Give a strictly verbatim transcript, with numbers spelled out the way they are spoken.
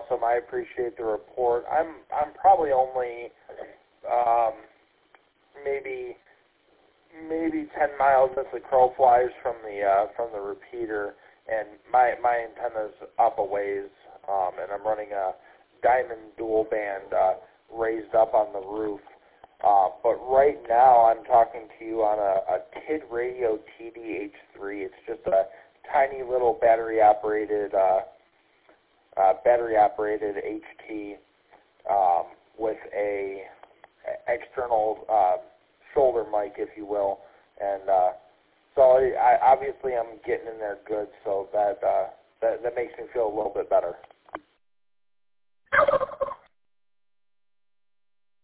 awesome. I appreciate the report. I'm I'm probably only um, maybe maybe ten miles as the crow flies from the uh, from the repeater, and my my antenna's up a ways, um, and I'm running a Diamond dual band uh, raised up on the roof. Uh, but right now I'm talking to you on a, a T I D Radio T D H three. It's just a tiny little battery operated uh, uh, battery operated H T um, with a external uh, shoulder mic, if you will, and uh, so I, obviously I'm getting in there good. So that, uh, that that makes me feel a little bit better.